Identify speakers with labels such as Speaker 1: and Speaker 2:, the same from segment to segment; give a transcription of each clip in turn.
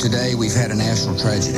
Speaker 1: Today, we've had a national tragedy.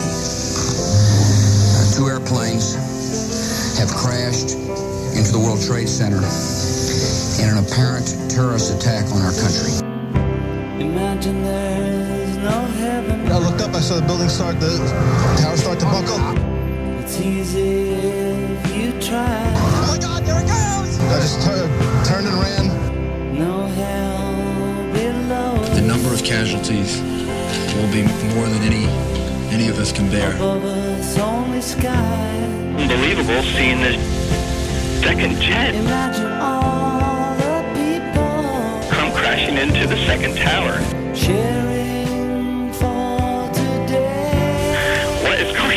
Speaker 1: Two airplanes have crashed into the World Trade Center in an apparent terrorist attack on our country.
Speaker 2: Imagine there's no heaven.
Speaker 3: I looked up, I saw the tower start to buckle.
Speaker 2: It's easy if you try.
Speaker 3: Oh my God, there it goes! I just turned and ran.
Speaker 2: No hell below.
Speaker 4: The number of casualties will be more than any of us can bear.
Speaker 2: Above us only sky.
Speaker 5: Unbelievable seeing this second jet
Speaker 2: Imagine all the people
Speaker 5: come crashing into the second tower.
Speaker 2: cheering for today.
Speaker 5: What is going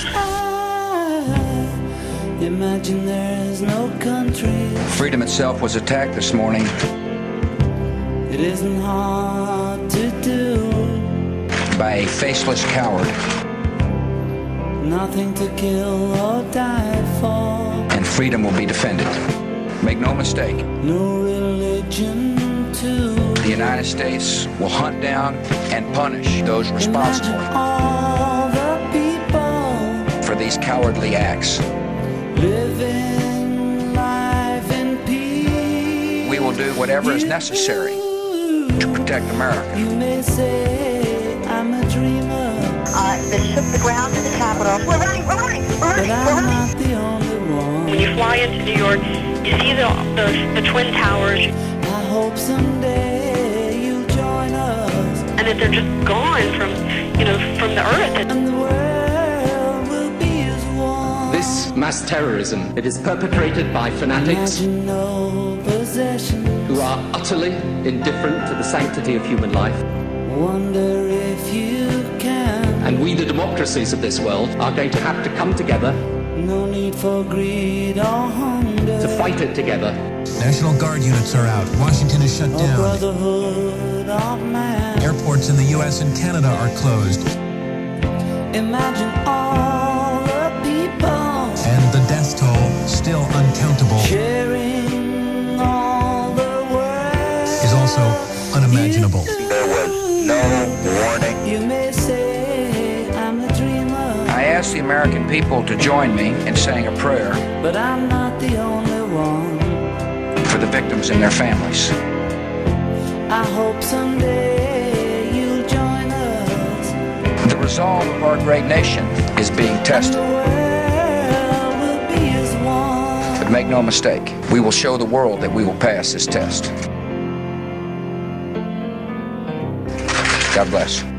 Speaker 5: on?
Speaker 2: Imagine there's no country.
Speaker 1: Freedom itself was attacked this morning
Speaker 2: It isn't hard to do.
Speaker 1: by a faceless coward,
Speaker 2: Nothing to kill or die for.
Speaker 1: and freedom will be defended. Make no mistake,
Speaker 2: No religion too.
Speaker 1: the United States will hunt down and punish those
Speaker 2: Imagine
Speaker 1: responsible
Speaker 2: all the people
Speaker 1: for these cowardly acts.
Speaker 2: living life in peace.
Speaker 1: We will do whatever is necessary to protect America.
Speaker 2: You may say I'm a dreamer,
Speaker 6: They shook the ground to the Capitol. We're running.
Speaker 2: but I'm not the only one.
Speaker 7: When you fly into New York, you see the Twin Towers,
Speaker 2: I hope someday you'll join us,
Speaker 7: and that they're just gone from the earth.
Speaker 2: and the world will be as one.
Speaker 8: This mass terrorism, it is perpetrated by fanatics
Speaker 2: Imagine no possession.
Speaker 8: who are utterly indifferent to the sanctity of human life.
Speaker 2: Wonder if you can.
Speaker 8: And we, the democracies of this world, are going to have to come together
Speaker 2: No need for greed or hunger.
Speaker 8: to fight it together.
Speaker 9: National Guard units are out. Washington is shut
Speaker 2: A
Speaker 9: down.
Speaker 2: brotherhood of man.
Speaker 9: Airports in the U.S. and Canada are closed.
Speaker 2: Imagine all the people
Speaker 9: And the death toll, still uncountable,
Speaker 2: sharing all the world.
Speaker 9: is also unimaginable.
Speaker 5: There was no warning.
Speaker 2: You may say I'm a dreamer,
Speaker 1: I ask the American people to join me in saying a prayer
Speaker 2: but I'm not the only one.
Speaker 1: for the victims and their families.
Speaker 2: I hope someday you'll join us.
Speaker 1: The resolve of our great nation is being
Speaker 2: And the
Speaker 1: tested.
Speaker 2: world will be as one.
Speaker 1: But make no mistake, we will show the world that we will pass this test. God bless.